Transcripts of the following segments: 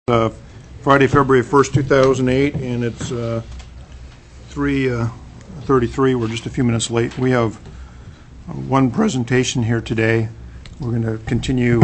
Friday, February 1st, 2008, and it's 3:33. We're just a few minutes late. We have one presentation here today. We're going to continue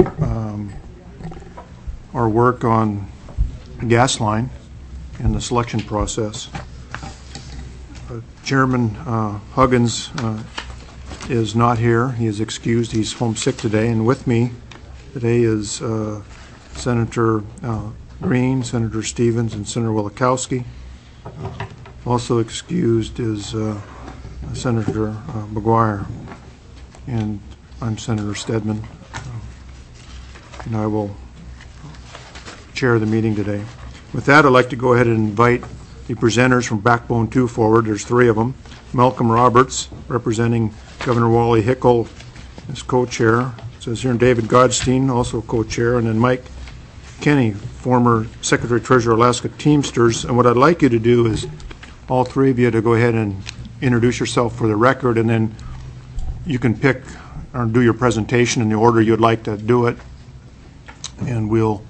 our work on gas line and the selection process. Chairman Huggins is not here. He is excused. He's homesick today. And with me today is Senator Green, Senator Stevens, and Senator Wielechowski. Also excused is Senator McGuire, and I'm Senator Stedman, and I will chair the meeting today. With that, I'd like to go ahead and invite the presenters from Backbone 2 forward. There's three of them. Malcolm Roberts, representing Governor Wally Hickel, as co-chair. It says here, and David Godstein, also co-chair, and then Mike Kenny, former Secretary-Treasurer, Alaska Teamsters. And what I'd like you to do is, all three of you, to go ahead and introduce yourself for the record, and then you can pick or do your presentation in the order you'd like to do it. And we'll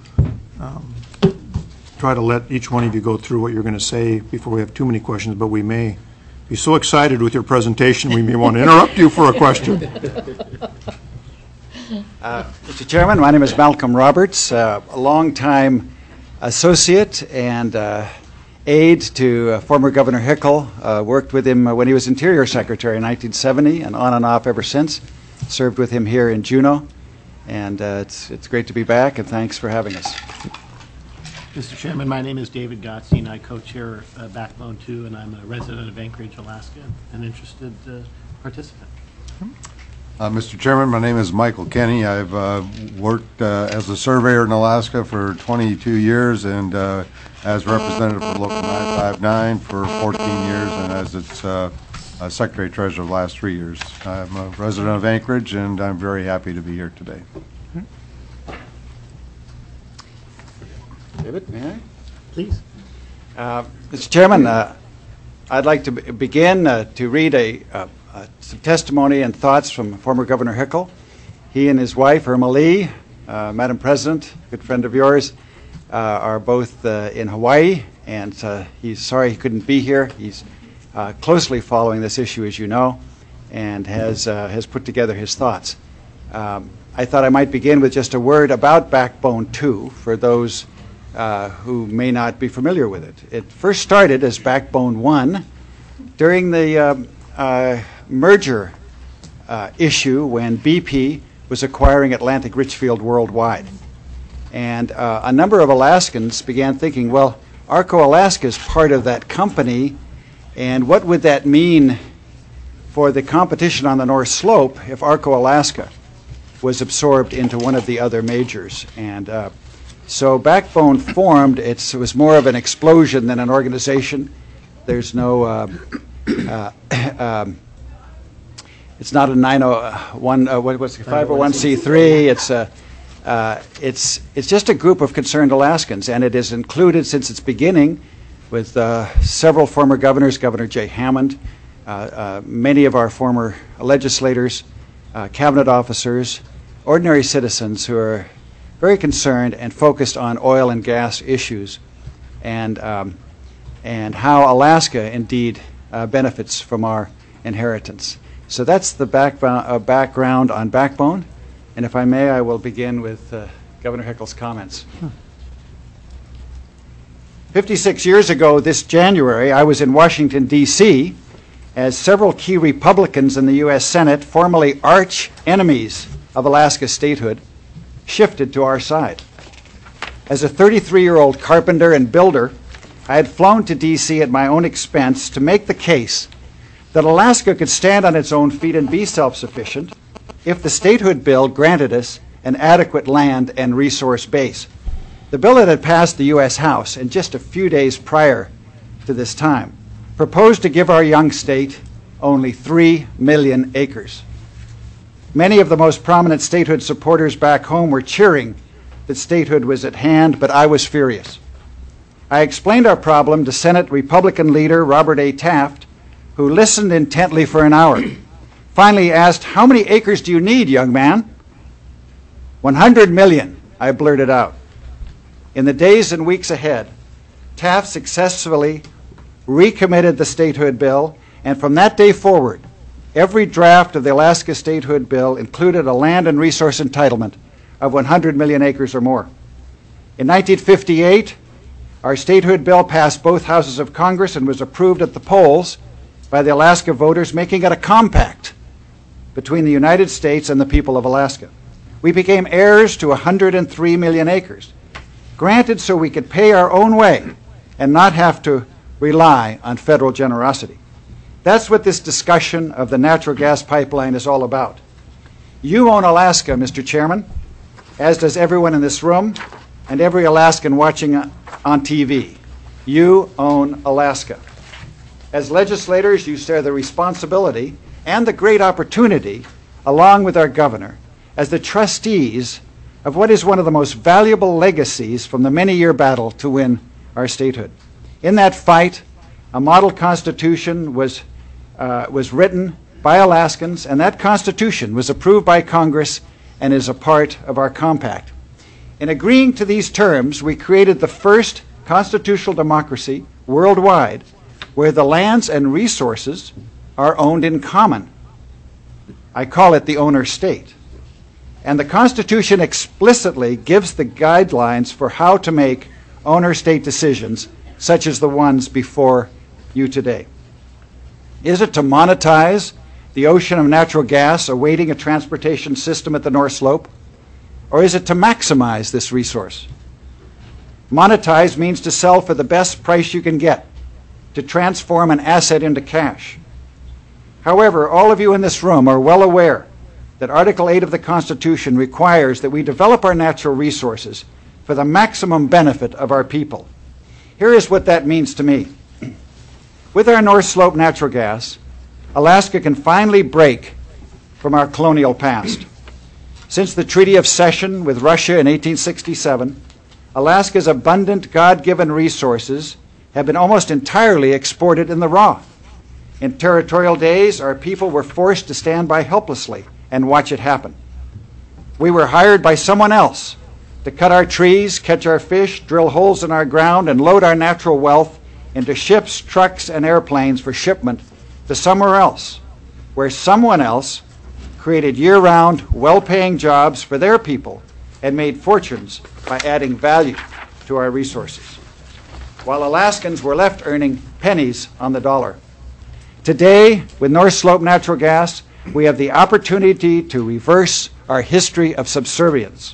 try to let each one of you go through what you're going to say before we have too many questions, but we may be so excited with your presentation we may want to interrupt you for a question. Mr. Chairman, my name is Malcolm Roberts, a longtime associate and aide to former Governor Hickel. Worked with him when he was Interior Secretary in 1970 and on and off ever since. Served with him here in Juneau, and it's great to be back, and thanks for having us. Mr. Chairman, my name is David Godstein. I co-chair Backbone 2, and I'm a resident of Anchorage, Alaska, and an interested participant. Mr. Chairman, my name is Michael Kenny. I've worked as a surveyor in Alaska for 22 years and as representative for Local 959 for 14 years and as its Secretary-Treasurer the last 3 years. I'm a resident of Anchorage, and I'm very happy to be here today. David, may I? Please. Mr. Chairman, I'd like to begin to read some testimony and thoughts from former Governor Hickel. He and his wife, Irma Lee, Madam President, good friend of yours, are both in Hawaii, and he's sorry he couldn't be here. He's closely following this issue, as you know, and has put together his thoughts. I thought I might begin with just a word about Backbone 2 for those who may not be familiar with it. It first started as Backbone 1 during the merger issue when BP was acquiring Atlantic Richfield Worldwide. And a number of Alaskans began thinking, well, Arco Alaska is part of that company, and what would that mean for the competition on the North Slope if Arco Alaska was absorbed into one of the other majors? And so Backbone formed. It was more of an explosion than an organization. There's no it's not a 901, what's it, 501c3. It's just a group of concerned Alaskans, and it is included since its beginning with several former governors, Governor Jay Hammond, many of our former legislators, cabinet officers, ordinary citizens who are very concerned and focused on oil and gas issues, and how Alaska indeed benefits from our inheritance. So that's the background on Backbone. And if I may, I will begin with Governor Hickel's comments. 56 years ago this January, I was in Washington, D.C., as several key Republicans in the U.S. Senate, formerly arch enemies of Alaska statehood, shifted to our side. As a 33-year-old carpenter and builder, I had flown to D.C. at my own expense to make the case that Alaska could stand on its own feet and be self-sufficient if the statehood bill granted us an adequate land and resource base. The bill that had passed the U.S. House, and just a few days prior to this time, proposed to give our young state only 3 million acres. Many of the most prominent statehood supporters back home were cheering that statehood was at hand, but I was furious. I explained our problem to Senate Republican leader Robert A. Taft, who listened intently for an hour. Finally asked, "How many acres do you need, young man?" 100 million, I blurted out. In the days and weeks ahead, Taft successfully recommitted the statehood bill, and from that day forward, every draft of the Alaska Statehood Bill included a land and resource entitlement of 100 million acres or more. In 1958, our statehood bill passed both houses of Congress and was approved at the polls by the Alaska voters, making it a compact between the United States and the people of Alaska. We became heirs to 103 million acres, granted so we could pay our own way and not have to rely on federal generosity. That's what this discussion of the natural gas pipeline is all about. You own Alaska, Mr. Chairman, as does everyone in this room and every Alaskan watching on TV. You own Alaska. As legislators, you share the responsibility and the great opportunity, along with our governor, as the trustees of what is one of the most valuable legacies from the many-year battle to win our statehood. In that fight, a model constitution was written by Alaskans, and that constitution was approved by Congress and is a part of our compact. In agreeing to these terms, we created the first constitutional democracy worldwide where the lands and resources are owned in common. I call it the owner state. And the Constitution explicitly gives the guidelines for how to make owner state decisions, such as the ones before you today. Is it to monetize the ocean of natural gas awaiting a transportation system at the North Slope? Or is it to maximize this resource? Monetize means to sell for the best price you can get, to transform an asset into cash. However, all of you in this room are well aware that Article 8 of the Constitution requires that we develop our natural resources for the maximum benefit of our people. Here is what that means to me. With our North Slope natural gas, Alaska can finally break from our colonial past. Since the Treaty of Cession with Russia in 1867, Alaska's abundant God-given resources have been almost entirely exported in the raw. In territorial days, our people were forced to stand by helplessly and watch it happen. We were hired by someone else to cut our trees, catch our fish, drill holes in our ground, and load our natural wealth into ships, trucks, and airplanes for shipment to somewhere else, where someone else created year-round, well-paying jobs for their people and made fortunes by adding value to our resources, while Alaskans were left earning pennies on the dollar. Today, with North Slope natural gas, we have the opportunity to reverse our history of subservience.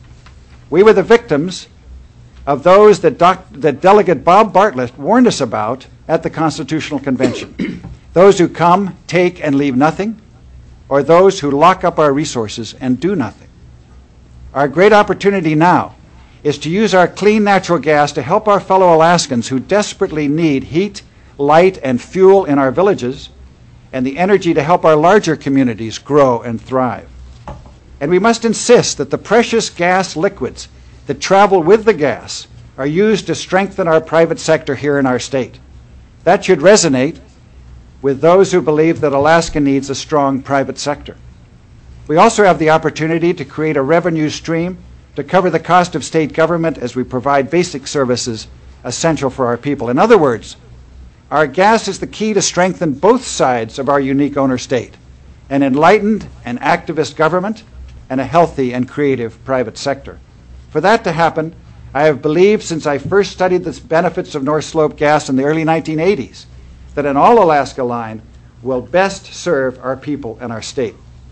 We were the victims of those that Delegate Bob Bartlett warned us about at the Constitutional Convention. Those who come, take, and leave nothing, or those who lock up our resources and do nothing. Our great opportunity now is to use our clean natural gas to help our fellow Alaskans who desperately need heat, light, and fuel in our villages, and the energy to help our larger communities grow and thrive. And we must insist that the precious gas liquids that travel with the gas are used to strengthen our private sector here in our state. That should resonate with those who believe that Alaska needs a strong private sector. We also have the opportunity to create a revenue stream to cover the cost of state government as we provide basic services essential for our people. In other words, our gas is the key to strengthen both sides of our unique owner state, an enlightened and activist government and a healthy and creative private sector. For that to happen, I have believed since I first studied the benefits of North Slope gas in the early 1980s that an all-Alaska line will best serve our people and our state.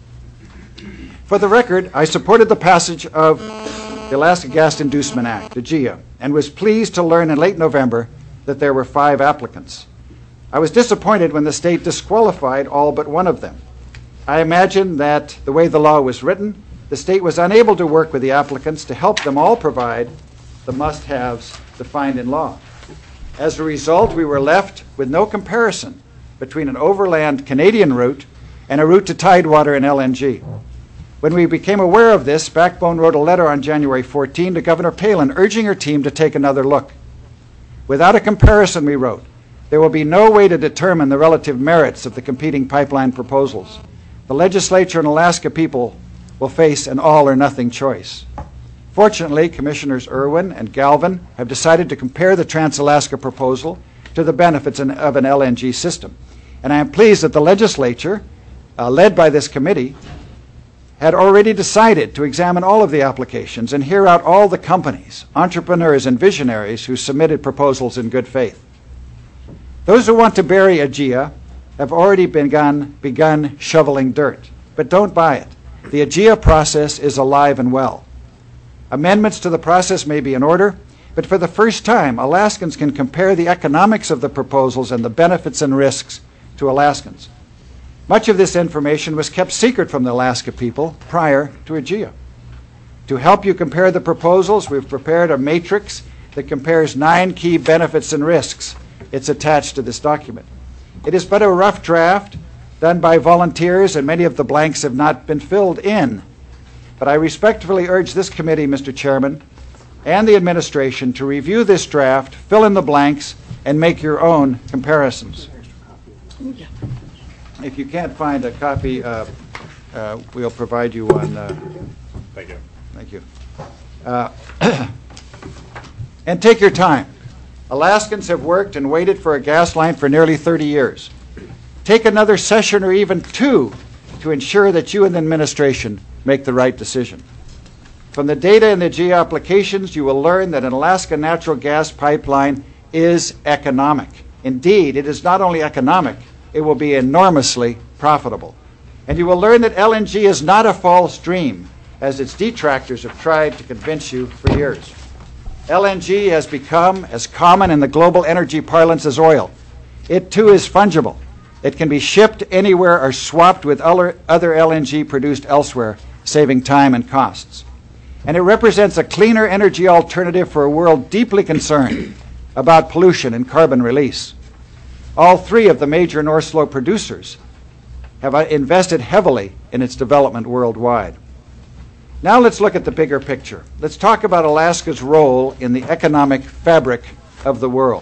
For the record, I supported the passage of the Alaska Gas Inducement Act, the GIA, and was pleased to learn in late November that there were 5 applicants. I was disappointed when the state disqualified all but one of them. I imagine that the way the law was written, the state was unable to work with the applicants to help them all provide the must-haves defined in law. As a result, we were left with no comparison between an overland Canadian route and a route to Tidewater and LNG. When we became aware of this, Backbone wrote a letter on January 14 to Governor Palin urging her team to take another look. Without a comparison, we wrote, there will be no way to determine the relative merits of the competing pipeline proposals. The legislature and Alaska people will face an all-or-nothing choice. Fortunately, Commissioners Irwin and Galvin have decided to compare the Trans-Alaska proposal to the benefits of an LNG system. And I am pleased that the legislature, led by this committee, had already decided to examine all of the applications and hear out all the companies, entrepreneurs, and visionaries who submitted proposals in good faith. Those who want to bury AGEA have already begun shoveling dirt, but don't buy it. The AGEA process is alive and well. Amendments to the process may be in order, but for the first time, Alaskans can compare the economics of the proposals and the benefits and risks to Alaskans. Much of this information was kept secret from the Alaska people prior to AGEA. To help you compare the proposals, we've prepared a matrix that compares 9 key benefits and risks. It's attached to this document. It is but a rough draft done by volunteers, and many of the blanks have not been filled in. But I respectfully urge this committee, Mr. Chairman, and the administration to review this draft, fill in the blanks, and make your own comparisons. If you can't find a copy, we'll provide you one. Thank you. Thank you. And take your time. Alaskans have worked and waited for a gas line for nearly 30 years. Take another session or even 2 to ensure that you and the administration make the right decision. From the data in the AGEA applications, you will learn that an Alaska natural gas pipeline is economic. Indeed, it is not only economic, it will be enormously profitable. And you will learn that LNG is not a false dream, as its detractors have tried to convince you for years. LNG has become as common in the global energy parlance as oil. It too is fungible. It can be shipped anywhere or swapped with other LNG produced elsewhere, saving time and costs. And it represents a cleaner energy alternative for a world deeply concerned about pollution and carbon release. All 3 of the major North Slope producers have invested heavily in its development worldwide. Now let's look at the bigger picture. Let's talk about Alaska's role in the economic fabric of the world.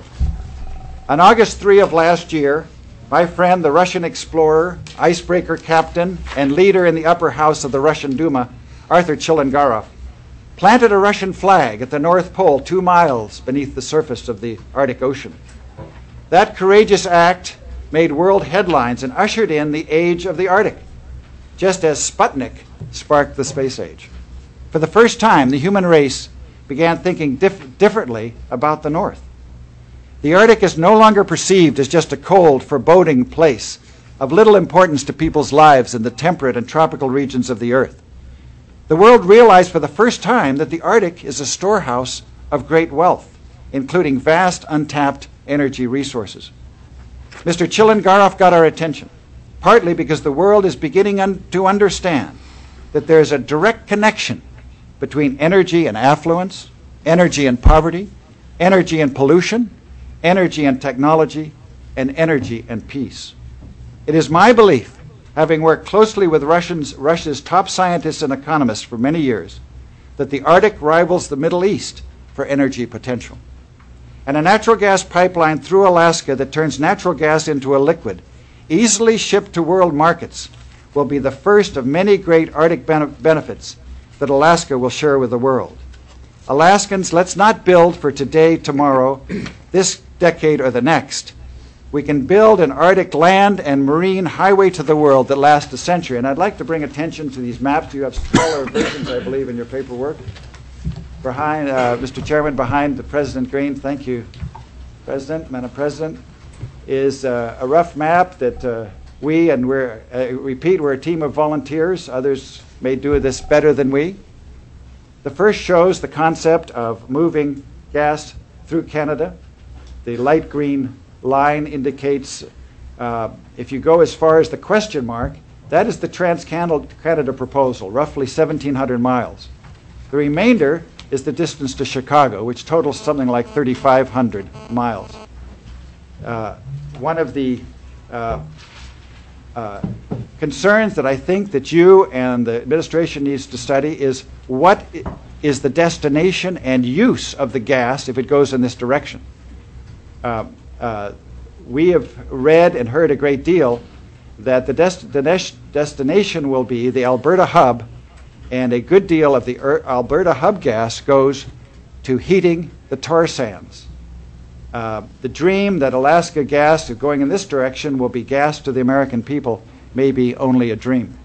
On August 3 of last year, my friend, the Russian explorer, icebreaker captain, and leader in the upper house of the Russian Duma, Arthur Chilangarov, planted a Russian flag at the North Pole 2 miles beneath the surface of the Arctic Ocean. That courageous act made world headlines and ushered in the age of the Arctic, just as Sputnik sparked the space age. For the first time, the human race began thinking differently about the North. The Arctic is no longer perceived as just a cold, foreboding place of little importance to people's lives in the temperate and tropical regions of the Earth. The world realized for the first time that the Arctic is a storehouse of great wealth, including vast untapped energy resources. Mr. Chilangarov got our attention, partly because the world is beginning to understand that there is a direct connection between energy and affluence, energy and poverty, energy and pollution, energy and technology, and energy and peace. It is my belief, having worked closely with Russia's top scientists and economists for many years, that the Arctic rivals the Middle East for energy potential. And a natural gas pipeline through Alaska that turns natural gas into a liquid, easily shipped to world markets, will be the first of many great Arctic benefits that Alaska will share with the world. Alaskans, let's not build for today, tomorrow, this decade, or the next. We can build an Arctic land and marine highway to the world that lasts a century. And I'd like to bring attention to these maps. You have smaller versions, I believe, in your paperwork. Behind, Mr. Chairman, behind the President Green, thank you, President, Madam President, is a rough map that we're a team of volunteers. Others may do this better than we. The first shows the concept of moving gas through Canada. The light green line indicates, if you go as far as the question mark, that is the Trans-Canada proposal, roughly 1,700 miles. The remainder is the distance to Chicago, which totals something like 3,500 miles. One of the concerns that I think that you and the administration needs to study is what is the destination and use of the gas if it goes in this direction. We have read and heard a great deal that the destination will be the Alberta hub and a good deal of the Alberta hub gas goes to heating the tar sands. The dream that Alaska gas is going in this direction will be gas to the American people may be only a dream.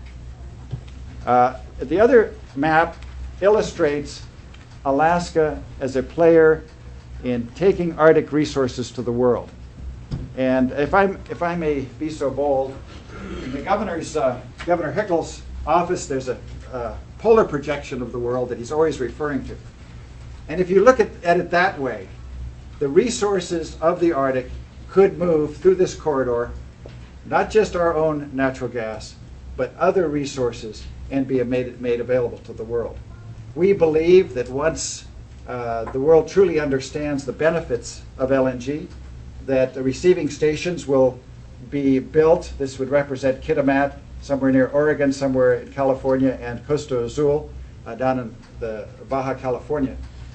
The other map illustrates Alaska as a player in taking Arctic resources to the world. And if I may be so bold, in the Governor Hickel's office, there's a polar projection of the world that he's always referring to. And if you look at it that way, the resources of the Arctic could move through this corridor, not just our own natural gas, but other resources, and be made available to the world. We believe that once the world truly understands the benefits of LNG, that the receiving stations will be built. This would represent Kitimat, somewhere near Oregon, somewhere in California, and Costa Azul, down in the Baja California.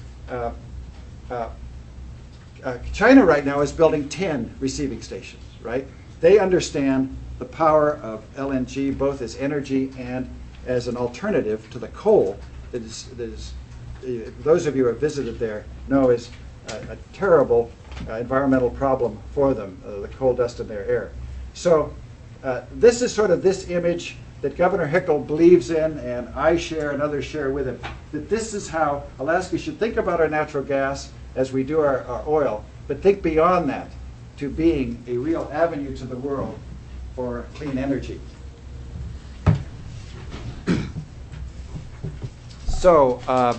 China right now is building 10 receiving stations, right? They understand the power of LNG both as energy and as an alternative to the coal that is those of you who have visited there know is a terrible environmental problem for them, the coal dust in their air. So this is sort of this image that Governor Hickel believes in, and I share and others share with him, that this is how Alaska should think about our natural gas as we do our oil, but think beyond that to being a real avenue to the world for clean energy. So,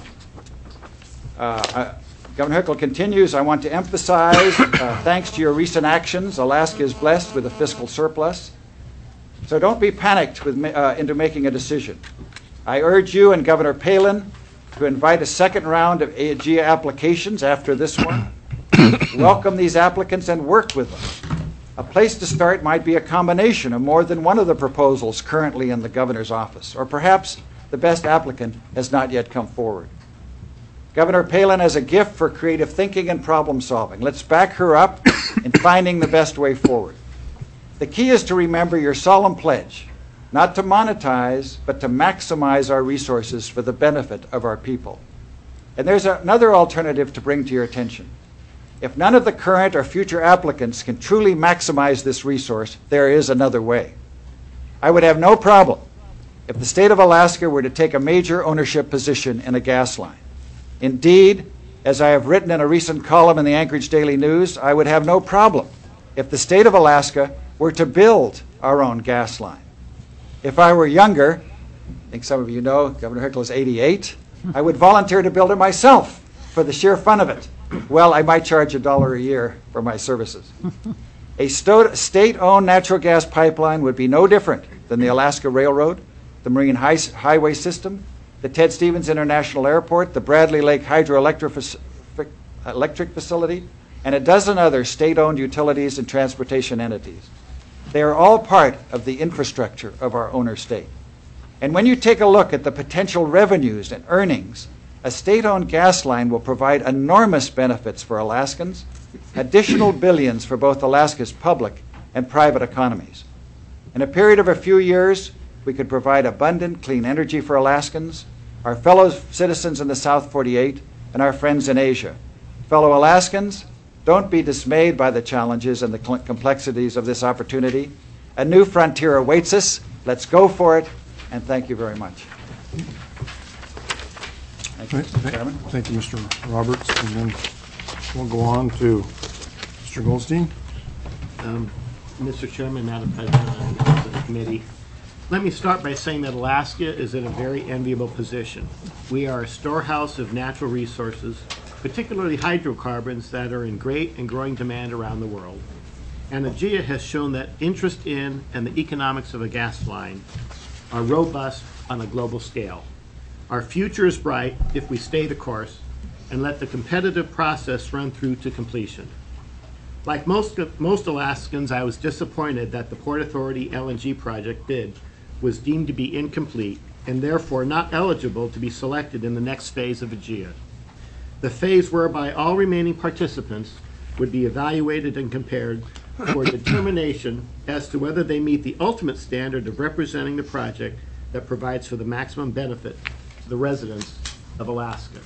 Governor Hickel continues, I want to emphasize, thanks to your recent actions, Alaska is blessed with a fiscal surplus. So don't be panicked into making a decision. I urge you and Governor Palin to invite a second round of AGIA applications after this one. Welcome these applicants and work with them. A place to start might be a combination of more than one of the proposals currently in the governor's office, or perhaps the best applicant has not yet come forward. Governor Palin has a gift for creative thinking and problem solving. Let's back her up in finding the best way forward. The key is to remember your solemn pledge, not to monetize, but to maximize our resources for the benefit of our people. And there's another alternative to bring to your attention. If none of the current or future applicants can truly maximize this resource, there is another way. I would have no problem if the state of Alaska were to take a major ownership position in a gas line. Indeed, as I have written in a recent column in the Anchorage Daily News, I would have no problem if the state of Alaska were to build our own gas line. If I were younger, I think some of you know Governor Hickel is 88, I would volunteer to build it myself for the sheer fun of it. Well, I might charge $1 a year for my services. A state-owned natural gas pipeline would be no different than the Alaska Railroad, the Marine Highway System, the Ted Stevens International Airport, the Bradley Lake Hydroelectric Facility, and a dozen other state-owned utilities and transportation entities. They are all part of the infrastructure of our owner state. And when you take a look at the potential revenues and earnings, a state-owned gas line will provide enormous benefits for Alaskans, additional billions for both Alaska's public and private economies. In a period of a few years, we could provide abundant clean energy for Alaskans, our fellow citizens in the South 48, and our friends in Asia. Fellow Alaskans, don't be dismayed by the challenges and the complexities of this opportunity. A new frontier awaits us. Let's go for it, and thank you very much. Thank you, Mr. Chairman. Thank you, Mr. Roberts. And then we'll go on to Mr. Goldstein. Mr. Chairman, Madam President, members of the committee, let me start by saying that Alaska is in a very enviable position. We are a storehouse of natural resources, particularly hydrocarbons that are in great and growing demand around the world. And AGIA has shown that interest in and the economics of a gas line are robust on a global scale. Our future is bright if we stay the course and let the competitive process run through to completion. Like most Alaskans, I was disappointed that the Port Authority LNG project bid was deemed to be incomplete and therefore not eligible to be selected in the next phase of AGIA. The phase whereby all remaining participants would be evaluated and compared for determination as to whether they meet the ultimate standard of representing the project that provides for the maximum benefit the residents of Alaska.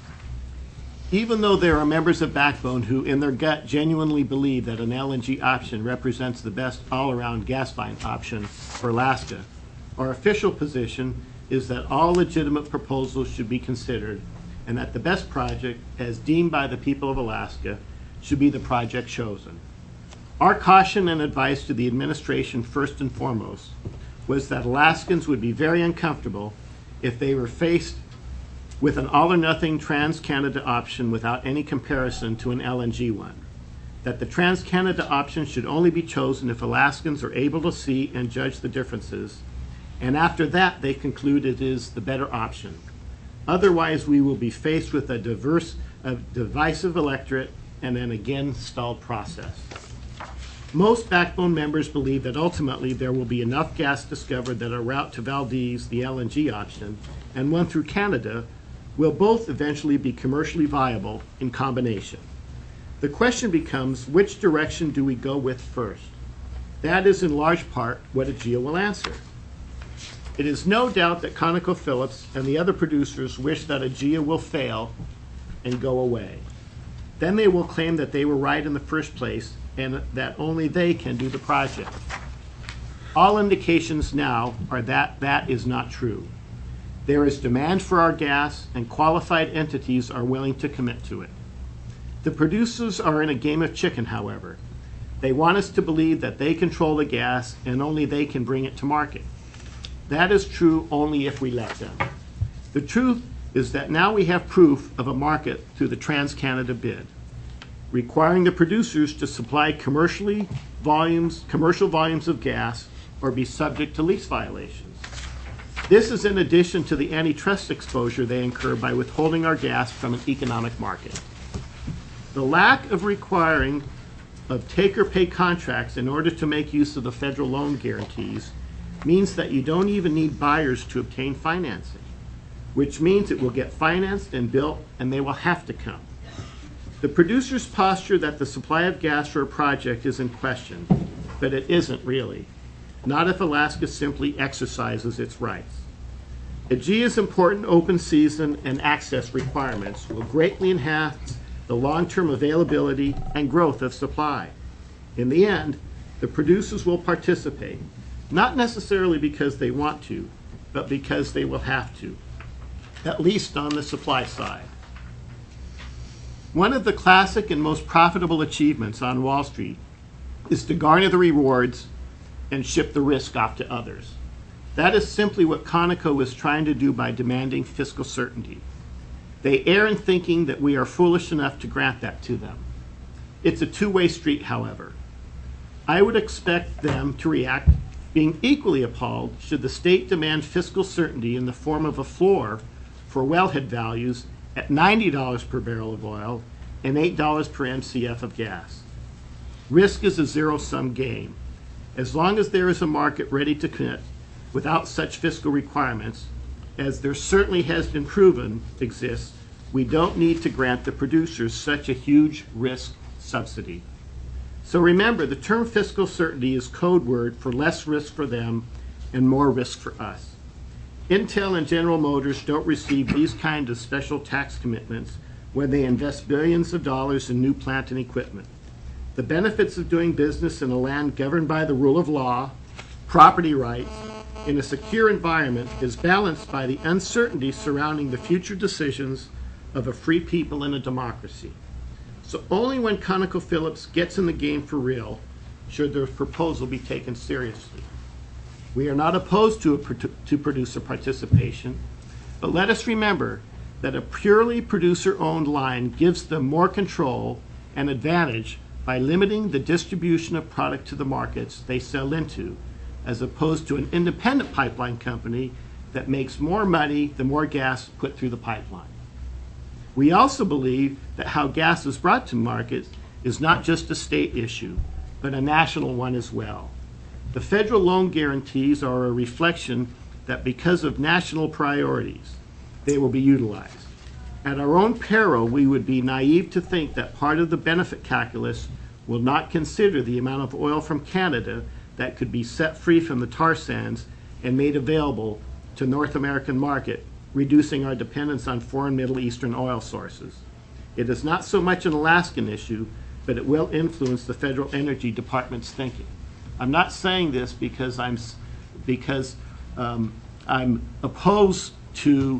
Even though there are members of Backbone who, in their gut, genuinely believe that an LNG option represents the best all-around gas-fired option for Alaska, our official position is that all legitimate proposals should be considered and that the best project, as deemed by the people of Alaska, should be the project chosen. Our caution and advice to the administration, first and foremost, was that Alaskans would be very uncomfortable if they were faced with an all-or-nothing Trans-Canada option without any comparison to an LNG one. That the Trans-Canada option should only be chosen if Alaskans are able to see and judge the differences, and after that they conclude it is the better option. Otherwise, we will be faced with a divisive electorate and an again stalled process. Most Backbone members believe that ultimately there will be enough gas discovered that a route to Valdez, the LNG option, and one through Canada will both eventually be commercially viable in combination. The question becomes, which direction do we go with first? That is in large part what AGEA will answer. It is no doubt that ConocoPhillips and the other producers wish that AGEA will fail and go away. Then they will claim that they were right in the first place and that only they can do the project. All indications now are that that is not true. There is demand for our gas, and qualified entities are willing to commit to it. The producers are in a game of chicken, however. They want us to believe that they control the gas and only they can bring it to market. That is true only if we let them. The truth is that now we have proof of a market through the Trans-Canada bid, requiring the producers to supply commercial volumes of gas or be subject to lease violations. This is in addition to the antitrust exposure they incur by withholding our gas from an economic market. The lack of requiring of take-or-pay contracts in order to make use of the federal loan guarantees means that you don't even need buyers to obtain financing, which means it will get financed and built and they will have to come. The producer's posture that the supply of gas for a project is in question, but it isn't really. Not if Alaska simply exercises its rights. AGEA's important open season and access requirements will greatly enhance the long-term availability and growth of supply. In the end, the producers will participate, not necessarily because they want to, but because they will have to, at least on the supply side. One of the classic and most profitable achievements on Wall Street is to garner the rewards and ship the risk off to others. That is simply what Conoco is trying to do by demanding fiscal certainty. They err in thinking that we are foolish enough to grant that to them. It's a two-way street, however. I would expect them to react being equally appalled should the state demand fiscal certainty in the form of a floor for wellhead values at $90 per barrel of oil and $8 per MCF of gas. Risk is a zero-sum game. As long as there is a market ready to commit without such fiscal requirements, as there certainly has been proven exists, we don't need to grant the producers such a huge risk subsidy. So remember, the term fiscal certainty is code word for less risk for them and more risk for us. Intel and General Motors don't receive these kinds of special tax commitments when they invest billions of dollars in new plant and equipment. The benefits of doing business in a land governed by the rule of law, property rights, in a secure environment is balanced by the uncertainty surrounding the future decisions of a free people in a democracy. So only when ConocoPhillips gets in the game for real should their proposal be taken seriously. We are not opposed to producer participation, but let us remember that a purely producer-owned line gives them more control and advantage by limiting the distribution of product to the markets they sell into, as opposed to an independent pipeline company that makes more money the more gas put through the pipeline. We also believe that how gas is brought to market is not just a state issue, but a national one as well. The federal loan guarantees are a reflection that because of national priorities, they will be utilized. At our own peril, we would be naive to think that part of the benefit calculus will not consider the amount of oil from Canada that could be set free from the tar sands and made available to North American market reducing our dependence on foreign Middle Eastern oil sources. It is not so much an Alaskan issue, but it will influence the Federal Energy Department's thinking. I'm not saying this because I'm opposed to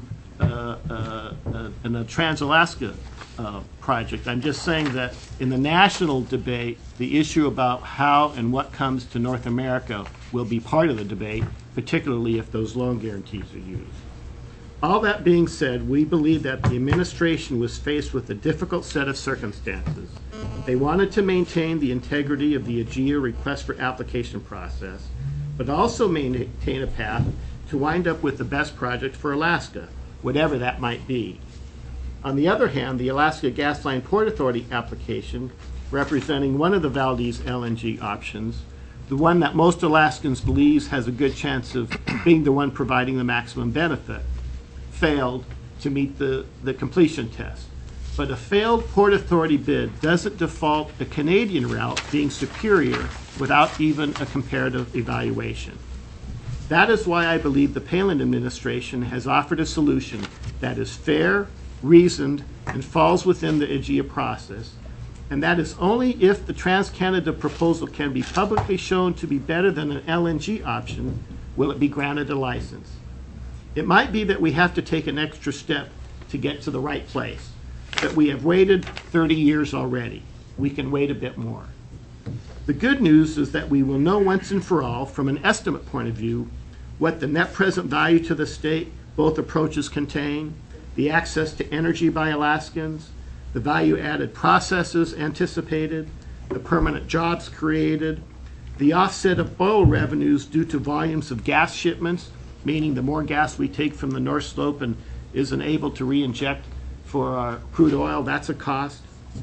a Trans-Alaska project. I'm just saying that in the national debate, the issue about how and what comes to North America will be part of the debate, particularly if those loan guarantees are used. All that being said, we believe that the administration was faced with a difficult set of circumstances. They wanted to maintain the integrity of the AGEA request for application process, but also maintain a path to wind up with the best project for Alaska, whatever that might be. On the other hand, the Alaska Gasline Port Authority application, representing one of the Valdez LNG options, the one that most Alaskans believe has a good chance of being the one providing the maximum benefit, failed to meet the completion test. But a failed Port Authority bid doesn't default a Canadian route being superior without even a comparative evaluation. That is why I believe the Palin administration has offered a solution that is fair, reasoned, and falls within the AGEA process, and that is only if the Trans-Canada proposal can be publicly shown to be better than an LNG option will it be granted a license. It might be that we have to take an extra step to get to the right place, but we have waited 30 years already. We can wait a bit more. The good news is that we will know once and for all, from an estimate point of view, what the net present value to the state both approaches contain, the access to energy by Alaskans, the value-added processes anticipated, the permanent jobs created, the offset of oil revenues due to volumes of gas shipments, meaning the more gas we take from the North Slope and isn't able to re-inject for crude oil, that's a cost,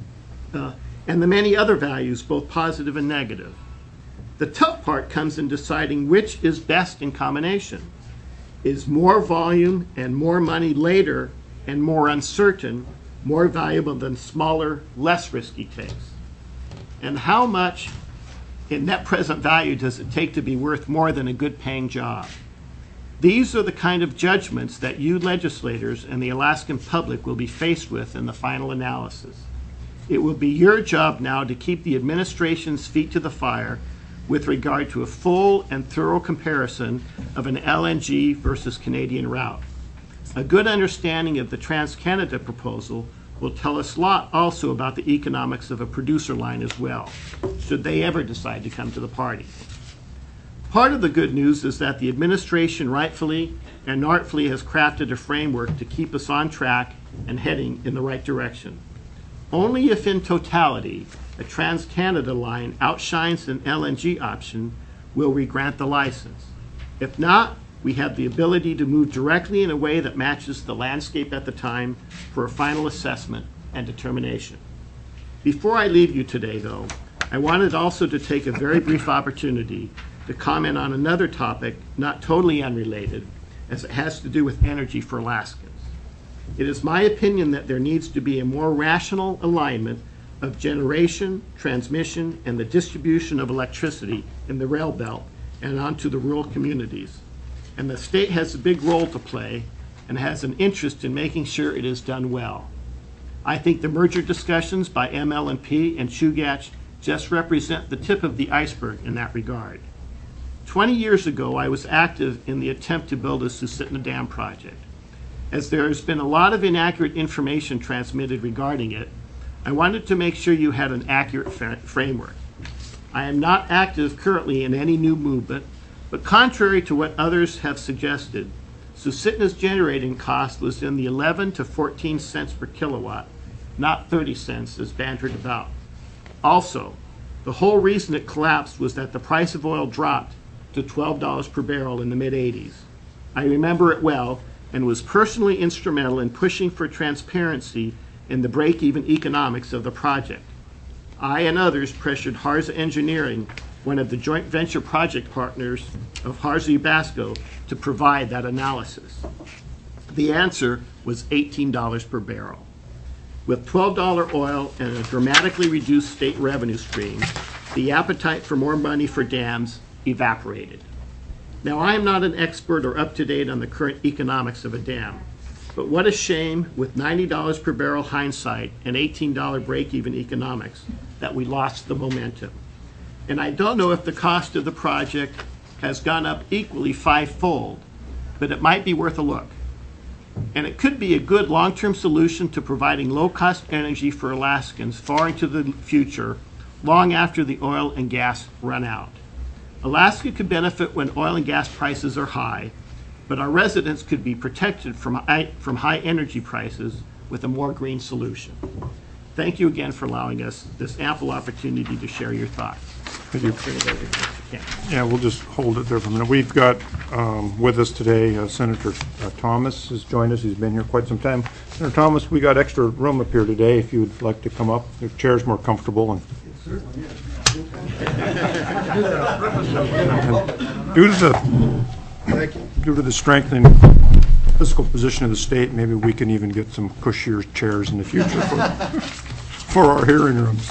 and the many other values, both positive and negative. The tough part comes in deciding which is best in combination. Is more volume and more money later and more uncertain more valuable than smaller, less risky takes? And how much in net present value does it take to be worth more than a good paying job? These are the kind of judgments that you legislators and the Alaskan public will be faced with in the final analysis. It will be your job now to keep the administration's feet to the fire with regard to a full and thorough comparison of an LNG versus Canadian route. A good understanding of the Trans-Canada proposal will tell us a lot also about the economics of a producer line as well, should they ever decide to come to the party. Part of the good news is that the administration rightfully and artfully has crafted a framework to keep us on track and heading in the right direction. Only if in totality a Trans-Canada line outshines an LNG option will we grant the license. If not, we have the ability to move directly in a way that matches the landscape at the time for a final assessment and determination. Before I leave you today, though, I wanted also to take a very brief opportunity to comment on another topic not totally unrelated, as it has to do with energy for Alaskans. It is my opinion that there needs to be a more rational alignment of generation, transmission, and the distribution of electricity in the rail belt and onto the rural communities. And the state has a big role to play and has an interest in making sure it is done well. I think the merger discussions by ML&P and Chugach just represent the tip of the iceberg in that regard. 20 years ago, I was active in the attempt to build a Susitna Dam project. As there has been a lot of inaccurate information transmitted regarding it, I wanted to make sure you had an accurate framework. I am not active currently in any new movement, but contrary to what others have suggested, Susitna's generating cost was in the 11 to 14 cents per kilowatt, not 30 cents as bantered about. Also, the whole reason it collapsed was that the price of oil dropped to $12 per barrel in the mid-'80s. I remember it well and was personally instrumental in pushing for transparency in the break-even economics of the project. I and others pressured Harza Engineering, one of the joint venture project partners of Harza-Ubasco, to provide that analysis. The answer was $18 per barrel. With $12 oil and a dramatically reduced state revenue stream, the appetite for more money for dams evaporated. Now, I am not an expert or up to date on the current economics of a dam, But what a shame, with $90 per barrel hindsight and $18 break-even economics, that we lost the momentum. And I don't know if the cost of the project has gone up equally fivefold, but it might be worth a look. And it could be a good long-term solution to providing low-cost energy for Alaskans far into the future, long after the oil and gas run out. Alaska could benefit when oil and gas prices are high, but our residents could be protected from high energy prices with a more green solution. Thank you again for allowing us this ample opportunity to share your thoughts. Could you- Turn it over to Mr. Kent. Yeah, we'll just hold it there for a minute. We've got with us today Senator Thomas has joined us. He's been here quite some time. Senator Thomas, we got extra room up here today if you would like to come up. The chair's more comfortable. And due to the strengthening fiscal position of the state, maybe we can even get some cushier chairs in the future for our hearing rooms.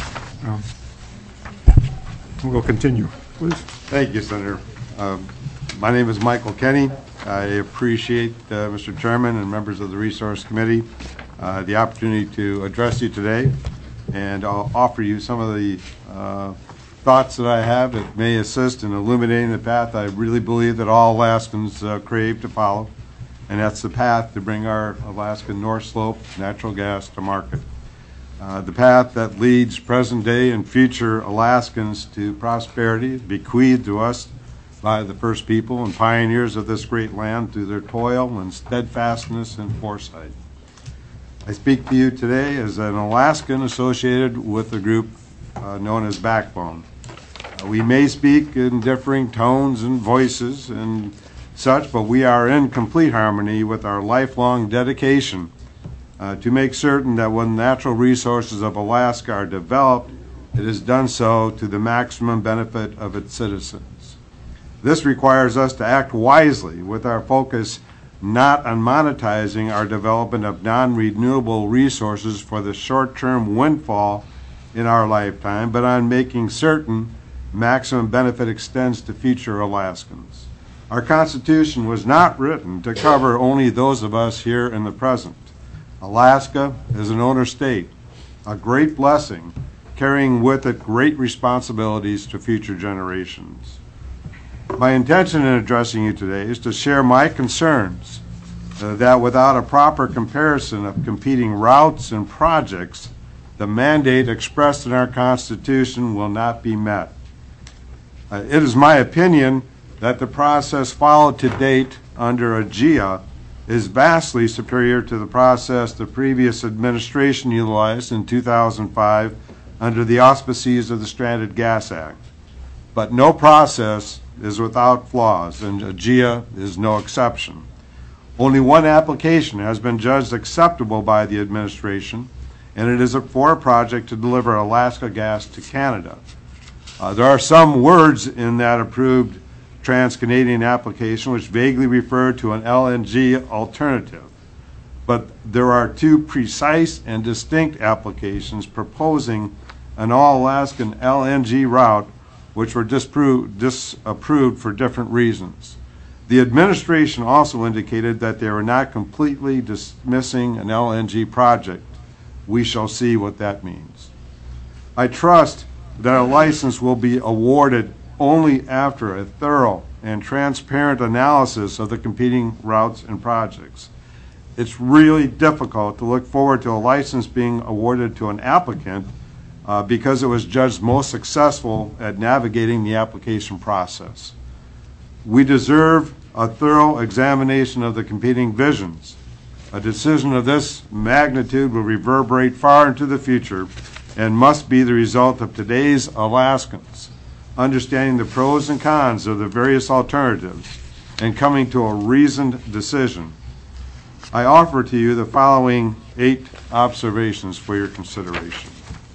We'll continue, please. Thank you, Senator. My name is Michael Kenny. I appreciate, Mr. Chairman and members of the Resource Committee, the opportunity to address you today, and I'll offer you some of the thoughts that I have that may assist in illuminating the path I really believe that all Alaskans crave to follow, and that's the path to bring our Alaskan North Slope natural gas to market. The path that leads present-day and future Alaskans to prosperity, bequeathed to us by the first people and pioneers of this great land through their toil and steadfastness and foresight. I speak to you today as an Alaskan associated with the group known as Backbone. We may speak in differing tones and voices and such, but we are in complete harmony with our lifelong dedication to make certain that when natural resources of Alaska are developed, it is done so to the maximum benefit of its citizens. This requires us to act wisely with our focus not on monetizing our development of non-renewable resources for the short-term windfall in our lifetime, but on making certain maximum benefit extends to future Alaskans. Our Constitution was not written to cover only those of us here in the present. Alaska is an owner state, a great blessing, carrying with it great responsibilities to future generations. My intention in addressing you today is to share my concerns that without a proper comparison of competing routes and projects, the mandate expressed in our Constitution will not be met. It is my opinion that the process followed to date under AGIA is vastly superior to the process the previous administration utilized in 2005 under the auspices of the Stranded Gas Act. But no process is without flaws, and AGIA is no exception. Only one application has been judged acceptable by the administration, and it is for a project to deliver Alaska gas to Canada. There are some words in that approved Trans-Canadian application which vaguely refer to an LNG alternative, but there are two precise and distinct applications proposing an all-Alaskan LNG route which were disapproved for different reasons. The administration also indicated that they were not completely dismissing an LNG project. We shall see what that means. I trust that a license will be awarded only after a thorough and transparent analysis of the competing routes and projects. It's really difficult to look forward to a license being awarded to an applicant because it was judged most successful at navigating the application process. We deserve a thorough examination of the competing visions. A decision of this magnitude will reverberate far into the future and must be the result of today's Alaskans understanding the pros and cons of the various alternatives and coming to a reasoned decision. I offer to you the following 8 observations for your consideration.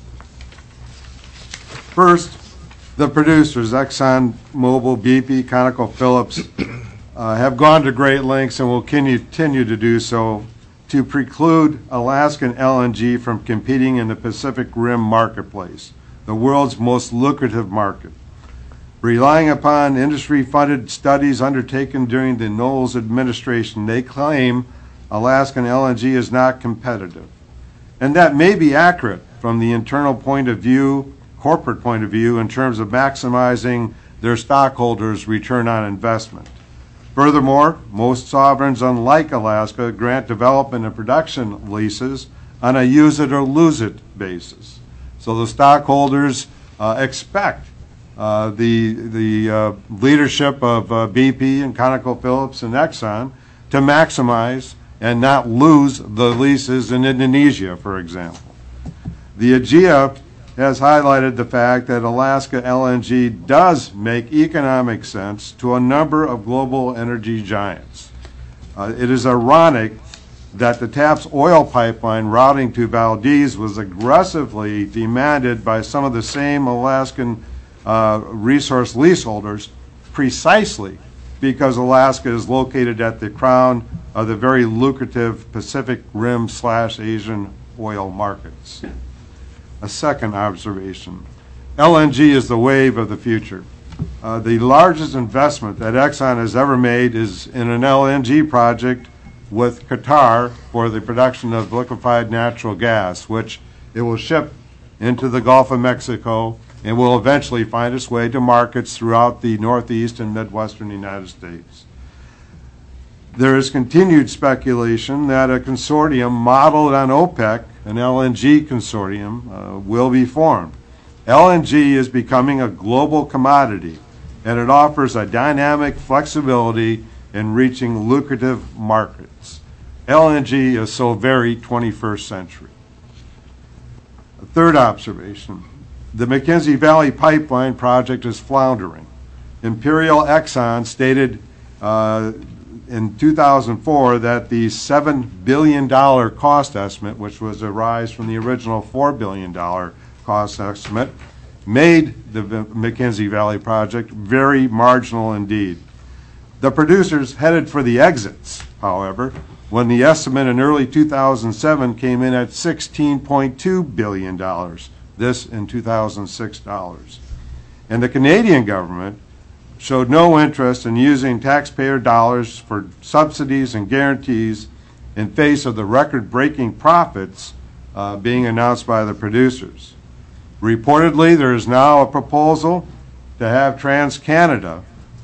First, the producers, Exxon Mobil, BP, ConocoPhillips, have gone to great lengths and will continue to do so to preclude Alaskan LNG from competing in the Pacific Rim marketplace, the world's most lucrative market. Relying upon industry-funded studies undertaken during the Knowles administration, they claim Alaskan LNG is not competitive. And that may be accurate from the internal point of view, corporate point of view, in terms of maximizing their stockholders' return on investment. Furthermore, most sovereigns, unlike Alaska, grant development and production leases on a use it or lose it basis. So the stockholders expect the leadership of BP and ConocoPhillips and Exxon to maximize and not lose the leases in Indonesia, for example. The AGIA has highlighted the fact that Alaska LNG does make economic sense to a number of global energy giants. It is ironic that the TAPS oil pipeline routing to Valdez was aggressively demanded by some of the same Alaskan resource leaseholders precisely because Alaska is located at the crown of the very lucrative Pacific Rim/Asian oil markets. A second observation, LNG is the wave of the future. The largest investment that Exxon has ever made is in an LNG project with Qatar for the production of liquefied natural gas, which it will ship into the Gulf of Mexico and will eventually find its way to markets throughout the Northeast and Midwestern United States. There is continued speculation that a consortium modeled on OPEC, an LNG consortium, will be formed. LNG is becoming a global commodity, and it offers a dynamic flexibility in reaching lucrative markets. LNG is so very 21st century. A third observation, the McKenzie Valley Pipeline project is floundering. Imperial Exxon stated in 2004 that the $7 billion cost estimate, which was a rise from the original $4 billion cost estimate, made the McKenzie Valley project very marginal indeed. The producers headed for the exits, however, when the estimate in early 2007 came in at $16.2 billion, this in 2006 dollars. And the Canadian government showed no interest in using taxpayer dollars for subsidies and guarantees in face of the record-breaking profits being announced by the producers. Reportedly, there is now a proposal to have TransCanada,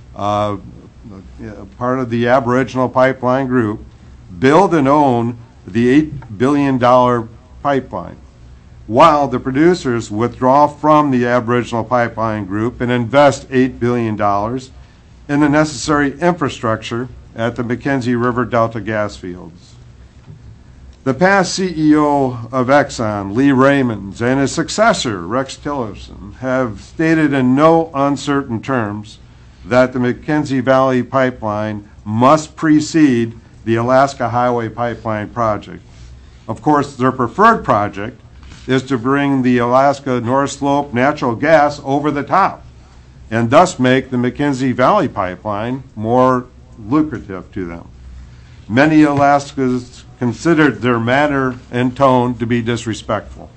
part of the Aboriginal Pipeline Group, build and own the $8 billion pipeline, while the producers withdraw from the Aboriginal Pipeline Group and invest $8 billion in the necessary infrastructure at the McKenzie River Delta gas fields. The past CEO of Exxon, Lee Raymonds, and his successor, Rex Tillerson, have stated in no uncertain terms that the McKenzie Valley Pipeline must precede the Alaska Highway Pipeline project. Of course, their preferred project is to bring the Alaska North Slope natural gas over the top and thus make the McKenzie Valley Pipeline more lucrative to them. Many Alaskans considered their manner and tone to be disrespectful.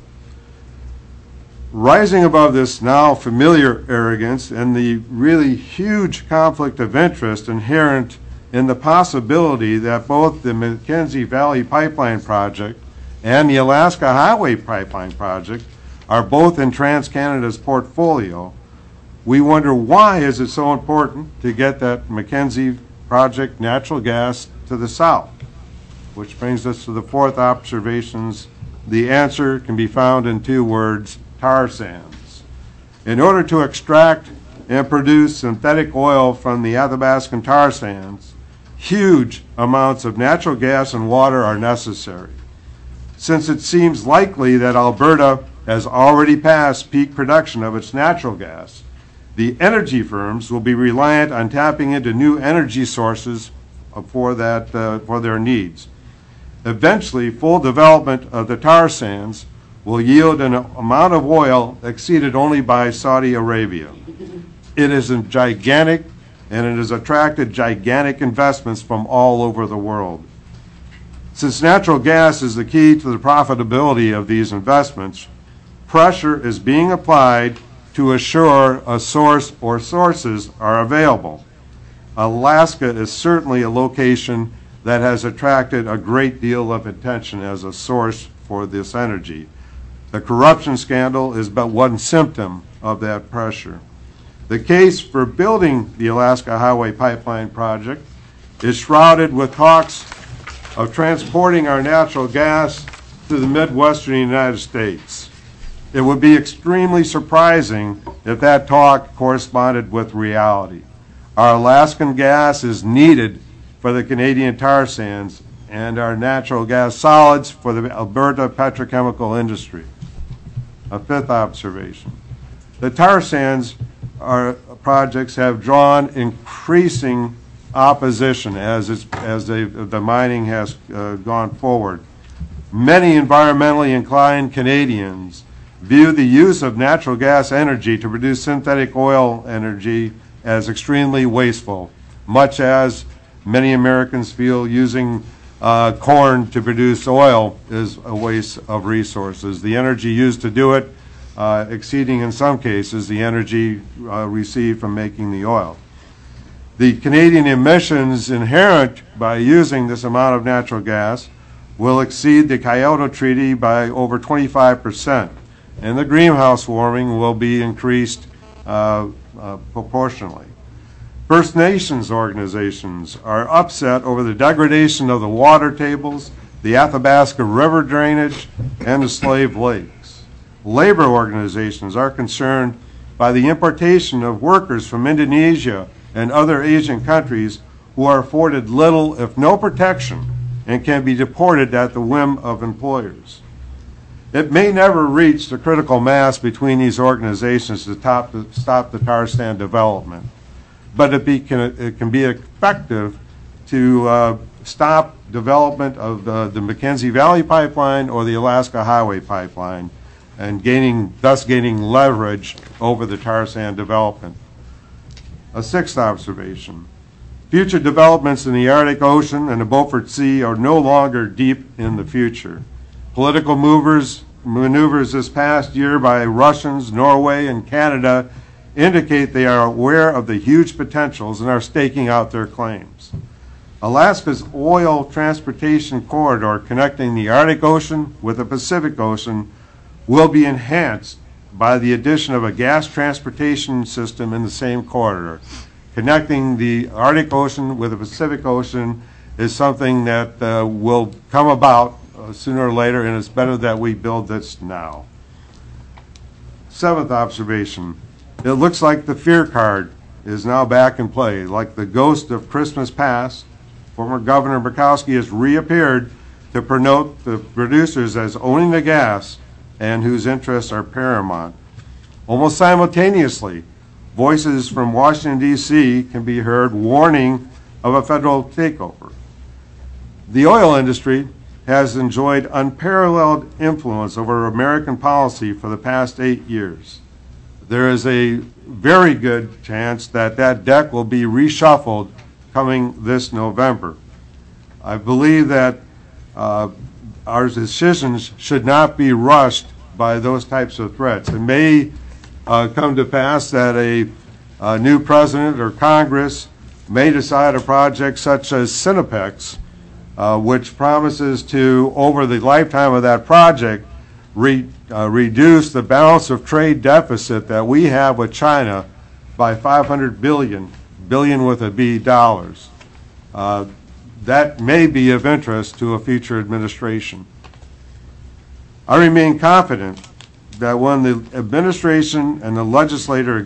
Rising above this now familiar arrogance and the really huge conflict of interest inherent in the possibility that both the McKenzie Valley Pipeline project and the Alaska Highway Pipeline project are both in TransCanada's portfolio, we wonder why is it so important to get that McKenzie project natural gas to the south? Which brings us to the fourth observations. The answer can be found in two words: tar sands. In order to extract and produce synthetic oil from the Athabascan tar sands, huge amounts of natural gas and water are necessary. Since it seems likely that Alberta has already passed peak production of its natural gas, the energy firms will be reliant on tapping into new energy sources for their needs. Eventually, full development of the tar sands will yield an amount of oil exceeded only by Saudi Arabia. It is gigantic, and it has attracted gigantic investments from all over the world. Since natural gas is the key to the profitability of these investments, pressure is being applied to assure a source or sources are available. Alaska is certainly a location that has attracted a great deal of attention as a source for this energy. The corruption scandal is but one symptom of that pressure. The case for building the Alaska Highway Pipeline project is shrouded with talks of transporting our natural gas to the Midwestern United States. It would be extremely surprising if that talk corresponded with reality. Our Alaskan gas is needed for the Canadian tar sands and our natural gas solids for the Alberta petrochemical industry. A fifth observation. The tar sands projects have drawn increasing opposition as the mining has gone forward. Many environmentally inclined Canadians view the use of natural gas energy to produce synthetic oil energy as extremely wasteful, much as many Americans feel using corn to produce oil is a waste of resources. The energy used to do it exceeding in some cases the energy received from making the oil. The Canadian emissions inherent by using this amount of natural gas will exceed the Kyoto Treaty by over 25%, and the greenhouse warming will be increased proportionally. First Nations organizations are upset over the degradation of the water tables, the Athabasca River drainage, and the Slave Lakes. Labor organizations are concerned by the importation of workers from Indonesia and other Asian countries who are afforded little, if no protection, and can be deported at the whim of employers. It may never reach the critical mass between these organizations to stop the tar sand development, but it can be effective to stop development of the Mackenzie Valley Pipeline or the Alaska Highway Pipeline, and thus gaining leverage over the tar sand development. A sixth observation. Future developments in the Arctic Ocean and the Beaufort Sea are no longer deep in the future. Political maneuvers this past year by Russians, Norway, and Canada indicate they are aware of the huge potentials and are staking out their claims. Alaska's oil transportation corridor connecting the Arctic Ocean with the Pacific Ocean will be enhanced by the addition of a gas transportation system in the same corridor. Connecting the Arctic Ocean with the Pacific Ocean is something that will come about sooner or later, and it's better that we build this now. Seventh observation. It looks like the fear card is now back in play. Like the ghost of Christmas past, former Governor Murkowski has reappeared to promote the producers as owning the gas and whose interests are paramount. Almost simultaneously, voices from Washington, D.C. can be heard warning of a federal takeover. The oil industry has enjoyed unparalleled influence over American policy for the past 8 years. There is a very good chance that that deck will be reshuffled coming this November. I believe that our decisions should not be rushed by those types of threats. It may come to pass that a new president or Congress may decide a project such as Cinepex, which promises to, over the lifetime of that project, reduce the balance of trade deficit that we have with China by $500 billion with a B, dollars. That may be of interest to a future administration. I remain confident that when the administration and the legislature